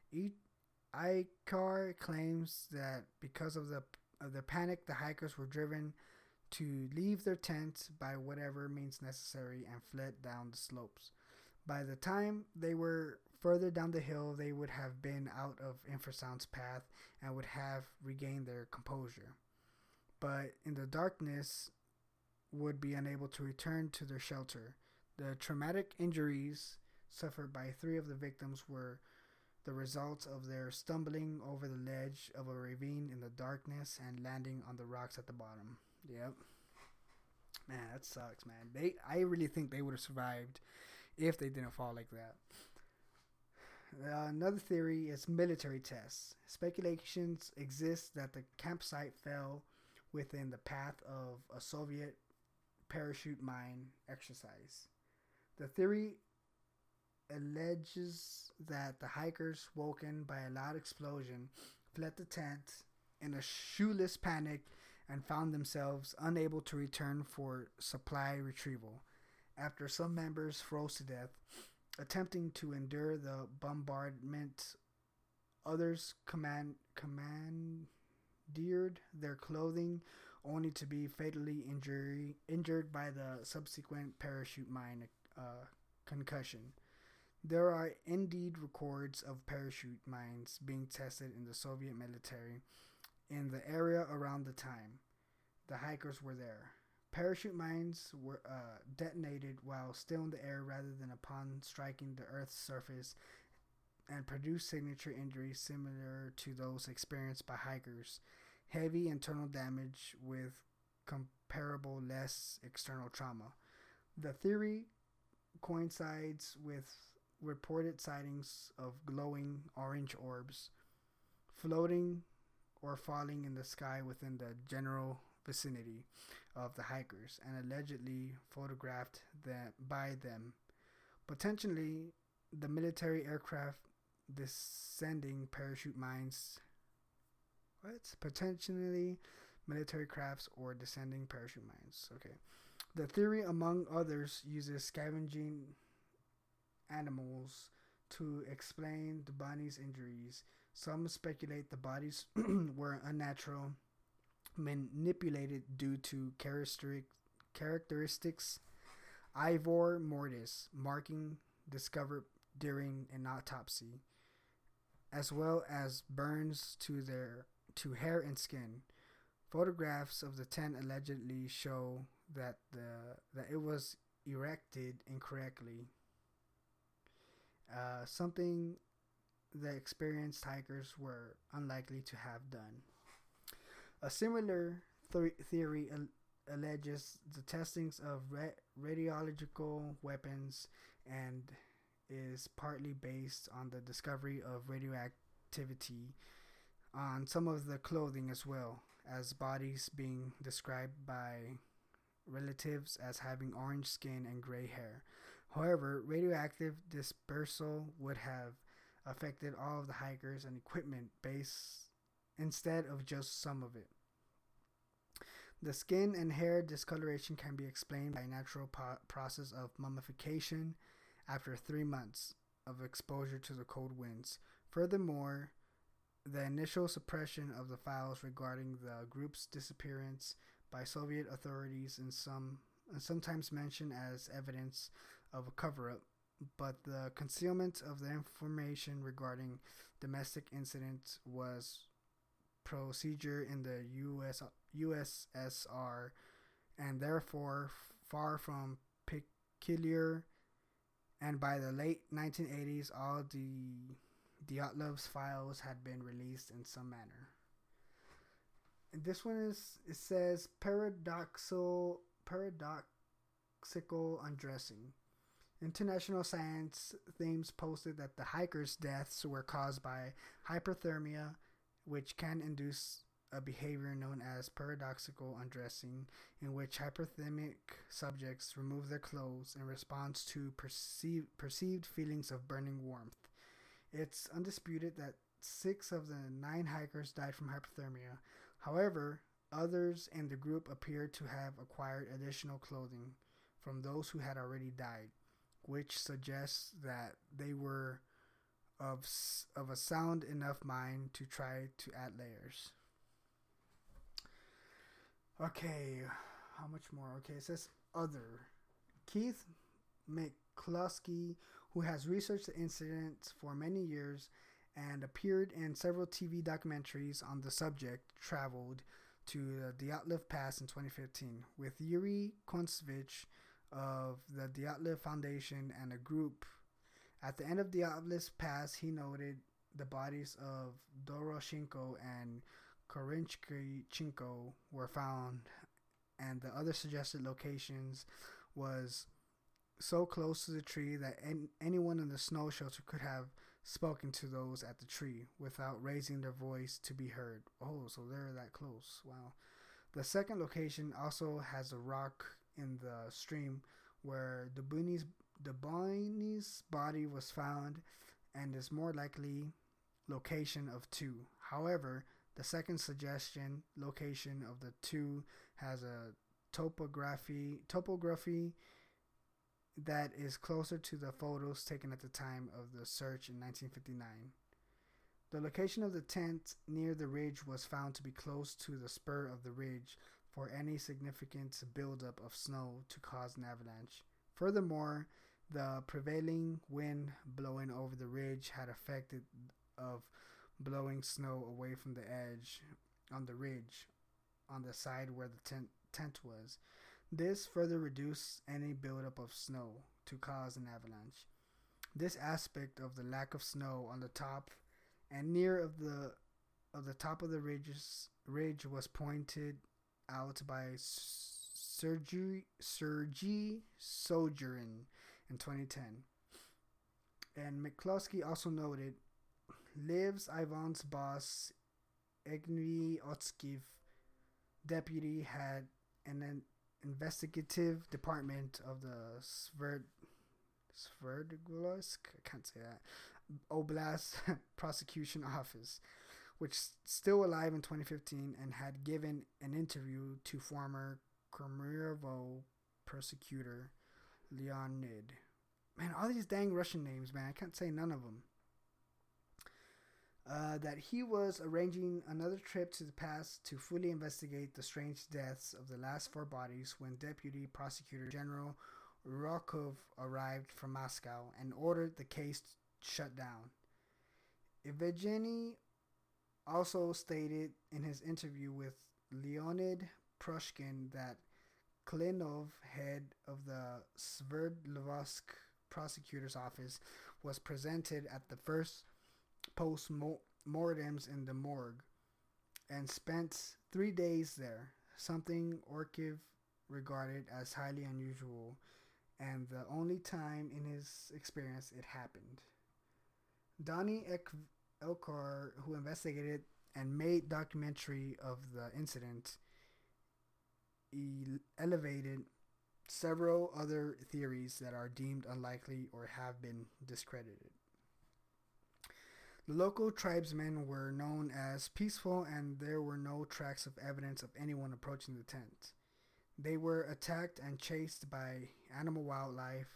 Icahn claims that because of the of the panic, the hikers were driven to leave their tent by whatever means necessary and fled down the slopes. By the time they were further down the hill, they would have been out of infrasound's path and would have regained their composure. But in the darkness, would be unable to return to their shelter. The traumatic injuries suffered by three of the victims were the result of their stumbling over the ledge of a ravine in the darkness and landing on the rocks at the bottom. Yep. Man, that sucks, man. They, I really think they would have survived if they didn't fall like that. Uh, another theory is military tests. Speculations exist that the campsite fell within the path of a Soviet parachute mine exercise. The theory alleges that the hikers, woken by a loud explosion, fled the tent in a shoeless panic and found themselves unable to return for supply retrieval. After some members froze to death, attempting to endure the bombardment, others command, commandeered their clothing only to be fatally injury, injured by the subsequent parachute mine uh, concussion. There are indeed records of parachute mines being tested in the Soviet military in the area around the time the hikers were there. Parachute mines were uh, detonated while still in the air rather than upon striking the Earth's surface and produced signature injuries similar to those experienced by hikers. Heavy internal damage with comparable less external trauma. The theory coincides with reported sightings of glowing orange orbs floating or falling in the sky within the general vicinity of the hikers and allegedly photographed them by them. Potentially, the military aircraft descending parachute mines. What? Potentially military crafts or descending parachute mines. Okay. The theory, among others, uses scavenging animals to explain the body's injuries. Some speculate the bodies were unnatural, manipulated due to characteristic, characteristics ivor mortis marking discovered during an autopsy, as well as burns to their to hair and skin. Photographs of the tent allegedly show that the that it was erected incorrectly, uh, something the experienced hikers were unlikely to have done. A similar th- theory al- alleges the testings of ra- radiological weapons and is partly based on the discovery of radioactivity on some of the clothing, as well as bodies being described by relatives as having orange skin and gray hair. However, radioactive dispersal would have affected all of the hikers and equipment base instead of just some of it. The skin and hair discoloration can be explained by a natural po- process of mummification after three months of exposure to the cold winds. Furthermore, the initial suppression of the files regarding the group's disappearance by Soviet authorities and some and sometimes mentioned as evidence of a cover-up, but the concealment of the information regarding domestic incidents was procedure in the U S U S S R and therefore far from peculiar. And by the late nineteen eighties, all the Dyatlov's files had been released in some manner. And this one is, it says paradoxal paradoxical undressing. International Science Themes posted that the hikers' deaths were caused by hyperthermia, which can induce a behavior known as paradoxical undressing, in which hyperthermic subjects remove their clothes in response to perceived perceived feelings of burning warmth. It's undisputed that six of the nine hikers died from hypothermia. However, others in the group appear to have acquired additional clothing from those who had already died, which suggests that they were of of a sound enough mind to try to add layers. Okay, how much more? Okay, it says other. Keith McCluskey, who has researched the incident for many years and appeared in several T V documentaries on the subject, traveled to the Dyatlov Pass in twenty fifteen with Yuri Kontsevich of the Dyatlov Foundation and a group. At the end of Dyatlov's Pass, he noted the bodies of Doroshenko and Korinchchenko were found, and the other suggested locations was so close to the tree that en- anyone in the snow shelter could have spoken to those at the tree without raising their voice to be heard. Oh, so they're that close. Wow. The second location also has a rock in the stream where Dubuni's Dubuni's body was found, and is more likely location of two. However, the second suggestion location of the two has a topography topography that is closer to the photos taken at the time of the search in nineteen fifty-nine. The location of the tent near the ridge was found to be close to the spur of the ridge for any significant buildup of snow to cause an avalanche. Furthermore, the prevailing wind blowing over the ridge had affected of blowing snow away from the edge on the ridge on the side where the tent, tent was. This further reduced any buildup of snow to cause an avalanche. This aspect of the lack of snow on the top and near of the of the top of the ridges, ridge was pointed out by Sergei Sergei Sojourn in twenty ten. And McCluskey also noted Lives Ivan's boss, Evgeny Otskiv, deputy, had an investigative department of the Sverd, Sverdlovsk, I can't say that, Oblast Prosecution Office, which is still alive in twenty fifteen and had given an interview to former Komarovo prosecutor Leonid. Man, all these dang Russian names, man. I can't say none of them. Uh, that he was arranging another trip to the past to fully investigate the strange deaths of the last four bodies when Deputy Prosecutor General Rokov arrived from Moscow and ordered the case shut down. Evgeny also stated in his interview with Leonid Pushkin that Klinov, head of the Sverdlovsk prosecutor's office, was presented at the first post-mortems in the morgue and spent three days there, something Orkiv regarded as highly unusual and the only time in his experience it happened. Donny Elkar, who investigated and made documentary of the incident, elevated several other theories that are deemed unlikely or have been discredited. The local tribesmen were known as peaceful, and there were no tracks of evidence of anyone approaching the tent. They were attacked and chased by animal wildlife.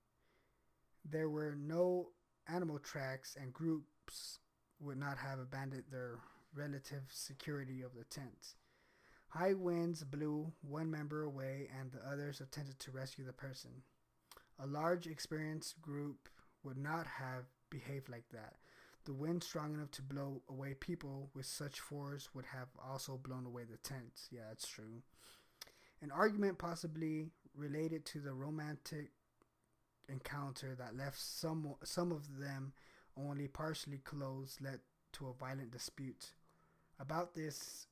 There were no animal tracks, and groups would not have abandoned their relative security of the tent. High winds blew one member away, and the others attempted to rescue the person. A large, experienced group would not have behaved like that. The wind strong enough to blow away people with such force would have also blown away the tent. Yeah, that's true. An argument possibly related to the romantic encounter that left some some of them only partially closed led to a violent dispute. About this,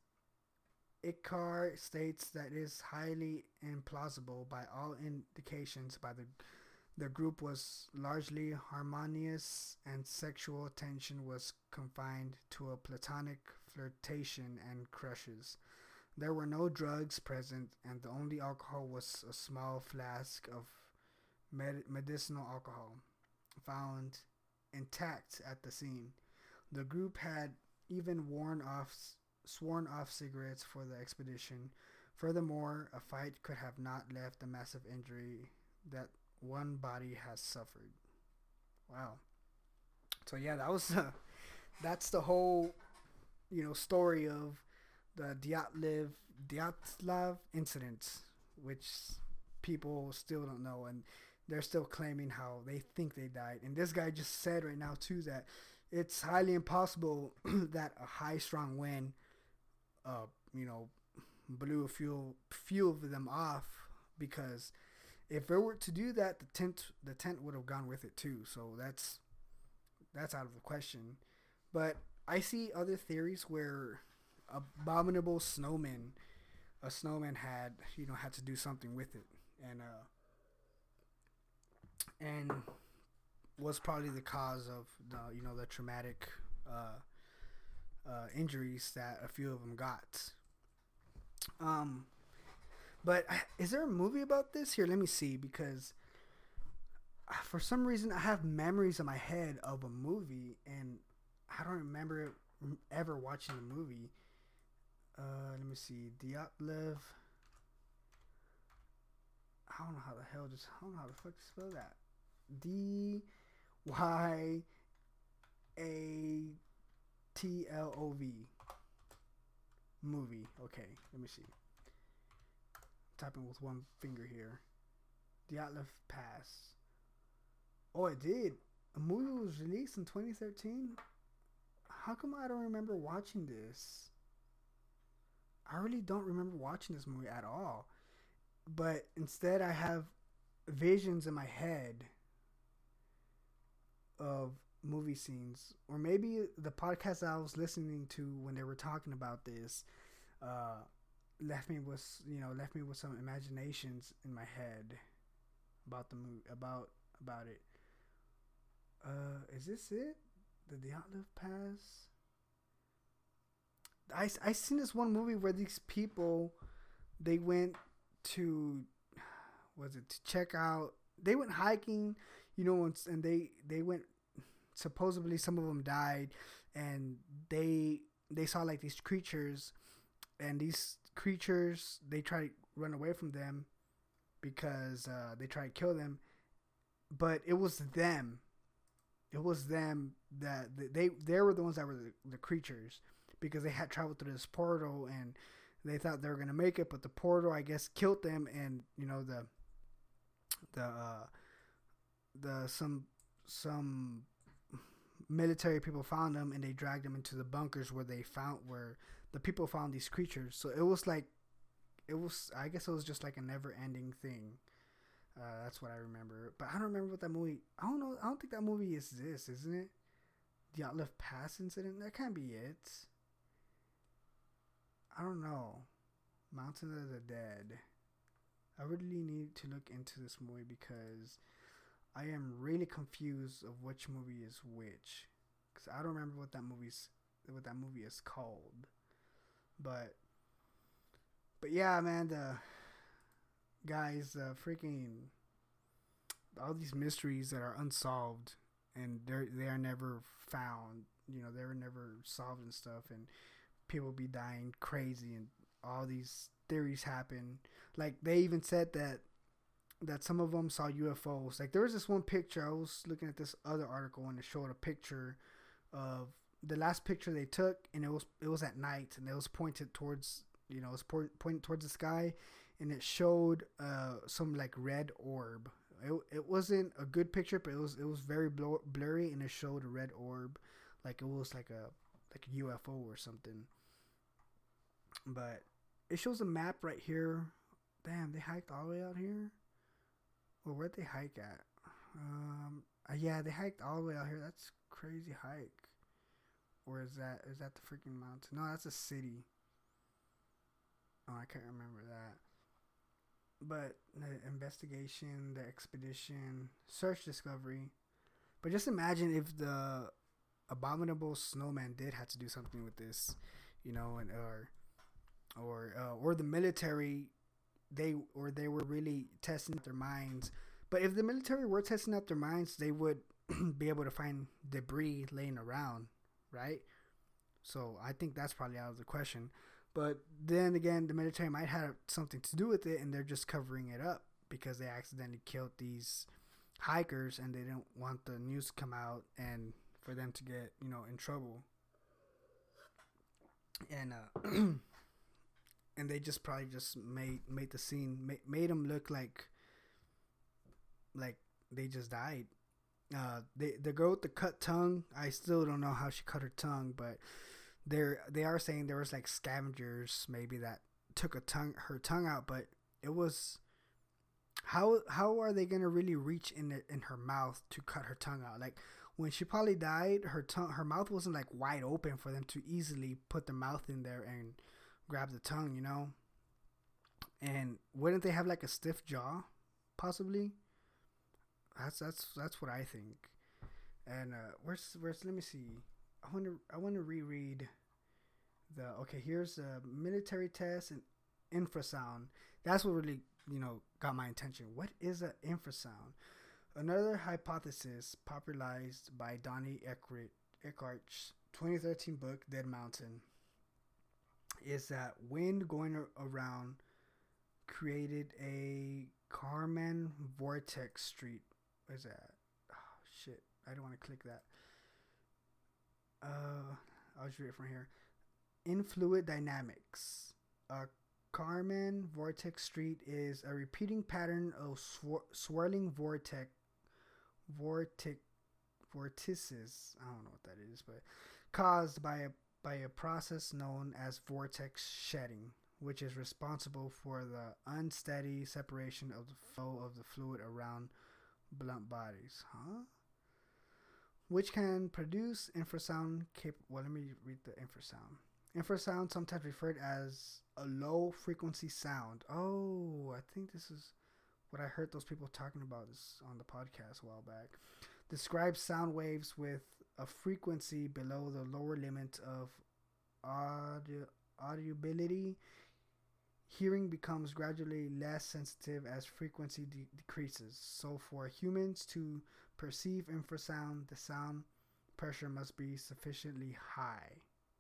Ikar states that it is highly implausible by all indications by the the group was largely harmonious and sexual tension was confined to a platonic flirtation and crushes. There were no drugs present, and the only alcohol was a small flask of med- medicinal alcohol found intact at the scene. The group had even worn off, sworn off cigarettes for the expedition. Furthermore, a fight could have not left a massive injury that one body has suffered. Wow. So yeah, that was uh, that's the whole, you know, story of the Dyatlov Dyatlov incident, which people still don't know, and they're still claiming how they think they died. And this guy just said right now too that it's highly impossible that a high strong wind, uh, you know, blew a few few of them off, because if it were to do that, the tent the tent would have gone with it too. So that's that's out of the question. But I see other theories where abominable snowman, a snowman had you know had to do something with it, and uh, and was probably the cause of the you know the traumatic uh, uh, injuries that a few of them got. Um. But is there a movie about this? Here, let me see, because for some reason I have memories in my head of a movie, and I don't remember ever watching the movie. Uh, let me see. Dyatlov. I don't know how the hell just I don't know how the fuck to spell that. D Y A T L O V. Movie. Okay, let me see. Typing with one finger here. Dyatlov Pass. Oh, it did. A movie was released in twenty thirteen. How come I don't remember watching this? I really don't remember watching this movie at all. But instead, I have visions in my head of movie scenes, or maybe the podcast I was listening to when they were talking about this. Uh, left me with you know left me with some imaginations in my head about the movie about about it. Uh, is this it? The Dyatlov Pass. I I seen this one movie where these people, they went to, was it to check out? They went hiking, you know, and they they went supposedly some of them died, and they they saw like these creatures, and these creatures they try to run away from them because uh, they try to kill them, but it was them. It was them that they they were the ones that were the, the creatures, because they had traveled through this portal and they thought they were gonna make it, but the portal I guess killed them, and you know the the uh, the some some military people found them and they dragged them into the bunkers where they found where the people found these creatures. So it was like it was I guess it was just like a never ending thing. Uh, that's what I remember, but I don't remember what that movie. I don't know. I don't think that movie is this, isn't it? The Outlive Pass incident. That can't be it. I don't know. Mountain of the Dead. I really need to look into this movie because I am really confused of which movie is which. Because I don't remember what that movie's what that movie is called. But but yeah, man, the guys, uh, freaking all these mysteries that are unsolved and they they are never found. You know, they were never solved and stuff, and people be dying crazy, and all these theories happen. Like they even said that that some of them saw U F Os. Like there was this one picture. I was looking at this other article and it showed a picture of the last picture they took, and it was it was at night, and it was pointed towards you know it was po- pointed towards the sky, and it showed uh, some like red orb. It it wasn't a good picture, but it was it was very blur- blurry, and it showed a red orb, like it was like a like a U F O or something. But it shows a map right here. Damn, they hiked all the way out here. Well, where'd they hike at? Um, uh, yeah, they hiked all the way out here. That's crazy hike. Or is that is that the freaking mountain? No, that's a city. Oh, I can't remember that. But the investigation, the expedition, search, discovery. But just imagine if the abominable snowman did have to do something with this, you know, and or or uh, or the military, they or they were really testing their minds. But if the military were testing out their minds, they would be able to find debris laying around, right? So I think that's probably out of the question. But then again, the military might have something to do with it, and they're just covering it up because they accidentally killed these hikers, and they didn't want the news to come out and for them to get, you know, in trouble. And uh, and they just probably just made made the scene made, made them look like like they just died. Uh, they the girl with the cut tongue. I still don't know how she cut her tongue, but they're they are saying there was like scavengers maybe that took a tongue her tongue out, but it was how how are they gonna really reach in the, in her mouth to cut her tongue out? Like when she probably died, her tongue her mouth wasn't like wide open for them to easily put their mouth in there and grab the tongue, you know. And wouldn't they have like a stiff jaw, possibly? That's that's that's what I think. And uh, where's where's let me see. I want to I want to reread the okay. Here's a military test and infrasound. That's what really you know got my attention. What is an infrasound? Another hypothesis popularized by Donnie Eckert, Eckart's twenty thirteen book Dead Mountain is that wind going around created a Kármán vortex street. What is that? Oh shit! I don't want to click that. Uh, I'll just read it from here. In fluid dynamics, a Kármán vortex street is a repeating pattern of swir- swirling vortex, vortic, vortices. I don't know what that is, but caused by a by a process known as vortex shedding, which is responsible for the unsteady separation of the flow of the fluid around blunt bodies. Huh? Which can produce infrasound cap- well, let me read the infrasound. Infrasound, sometimes referred as a low frequency sound. Oh, I think this is what I heard those people talking about this on the podcast a while back. Describes sound waves with a frequency below the lower limit of audio- audibility. Hearing becomes gradually less sensitive as frequency de- decreases. So for humans to perceive infrasound, the sound pressure must be sufficiently high,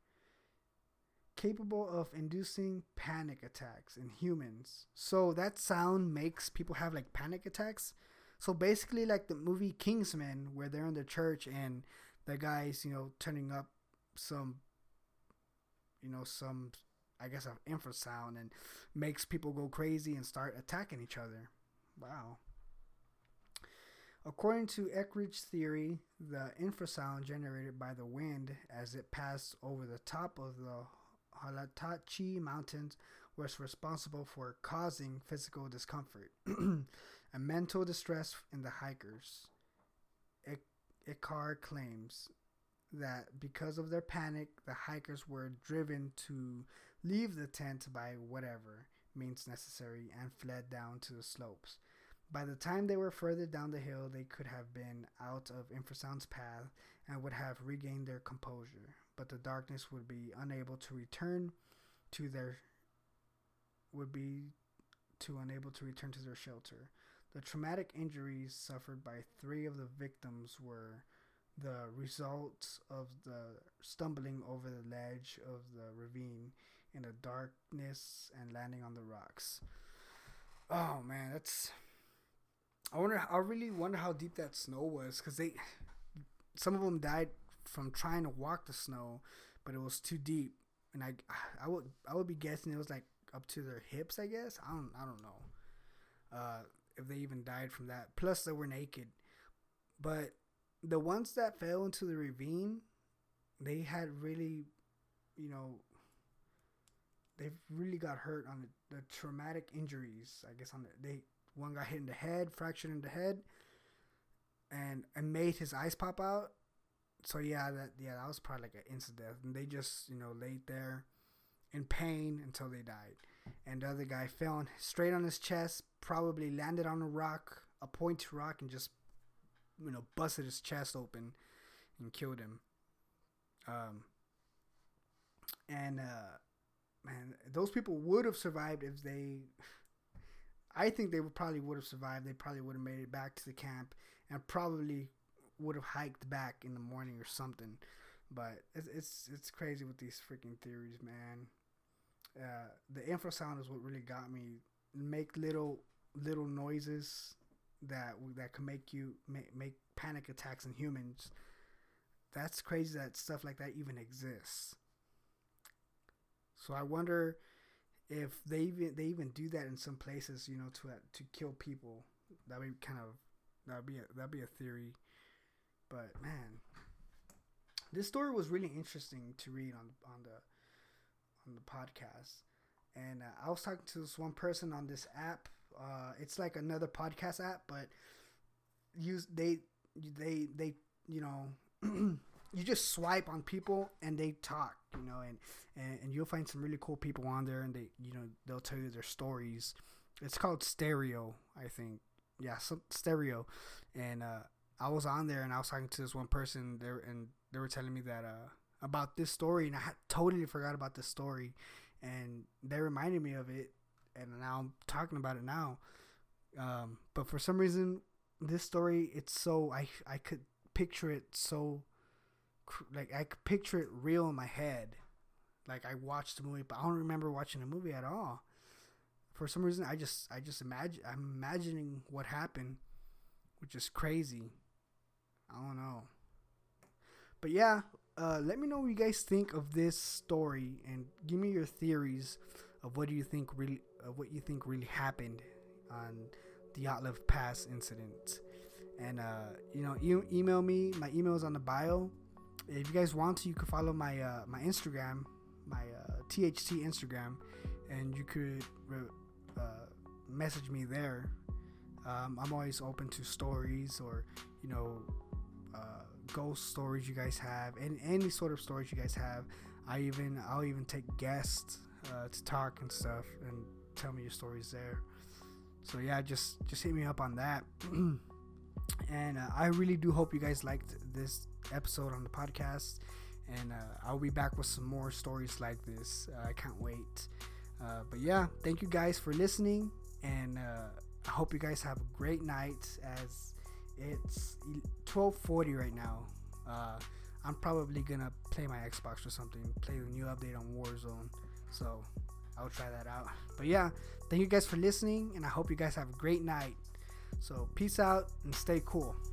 capable of inducing panic attacks in humans. So that sound makes people have like panic attacks. So basically, like the movie Kingsman, where they're in the church and the guy's, you know, turning up some, you know, some, I guess, an infrasound and makes people go crazy and start attacking each other. Wow. According to Eckhardt's theory, the infrasound generated by the wind as it passed over the top of the Halatachi Mountains was responsible for causing physical discomfort and mental distress in the hikers. Eckhart claims that because of their panic, the hikers were driven to leave the tent by whatever means necessary and fled down to the slopes. By the time they were further down the hill, they could have been out of infrasound's path and would have regained their composure, but the darkness would be unable to return to their would be to unable to return to their shelter. The traumatic injuries suffered by three of the victims were the result of the stumbling over the ledge of the ravine in the darkness and landing on the rocks. Oh man, that's. I wonder. I really wonder how deep that snow was, because they, some of them died from trying to walk the snow, but it was too deep, and I, I would, I would be guessing it was like up to their hips. I guess I don't, I don't know, uh, if they even died from that. Plus, they were naked, but the ones that fell into the ravine, they had really, you know, they really got hurt on the, the traumatic injuries. I guess on the they. One got hit in the head, fractured in the head, and and made his eyes pop out. So yeah, that yeah, that was probably like an instant death. And they just, you know, laid there in pain until they died. And the other guy fell on, straight on his chest, probably landed on a rock, a pointy rock, and just, you know, busted his chest open and killed him. Um. And uh, man, those people would have survived if they. I think they would probably would have survived. They probably would have made it back to the camp and probably would have hiked back in the morning or something. But it's it's, it's crazy with these freaking theories, man. Uh, the infrasound is what really got me. Make little little noises that that can make you make, make panic attacks in humans. That's crazy that stuff like that even exists. So I wonder if they even they even do that in some places, you know, to uh, to kill people. That'd be kind of that'd be a, that'd be a theory. But man, this story was really interesting to read on on the on the podcast. And uh, I was talking to this one person on this app. Uh, it's like another podcast app, but use they they they you know you just swipe on people and they talk, you know, and, and, and you'll find some really cool people on there, and they, you know, they'll tell you their stories. It's called Stereo, I think. Yeah, some Stereo. And uh, I was on there and I was talking to this one person there, and they were telling me that uh, about this story, and I had totally forgot about this story, and they reminded me of it, and now I'm talking about it now. Um, but for some reason, this story, it's so I I could picture it so. Like I could picture it real in my head. Like I watched the movie, but I don't remember watching the movie at all. For some reason, I just, I just imagine, I'm imagining what happened, which is crazy. I don't know. But yeah, uh, let me know what you guys think of this story, and give me your theories of what do you think really, of what you think really happened on the Dyatlov Pass incident. And uh, you know, e- email me. My email is on the bio. If you guys want to, you can follow my uh, my Instagram, my uh, T H T Instagram, and you could uh, message me there. Um, I'm always open to stories, or you know, uh, ghost stories you guys have, and any sort of stories you guys have. I even I'll even take guests uh, to talk and stuff, and tell me your stories there. So yeah, just just hit me up on that. And uh, I really do hope you guys liked this episode on the podcast, and uh, I'll be back with some more stories like this. uh, I can't wait. Uh, but yeah, thank you guys for listening, and uh, I hope you guys have a great night, as it's twelve forty right now. uh, I'm probably gonna play my Xbox or something, play the new update on Warzone. So I'll try that out. But yeah, thank you guys for listening, and I hope you guys have a great night. So peace out and stay cool.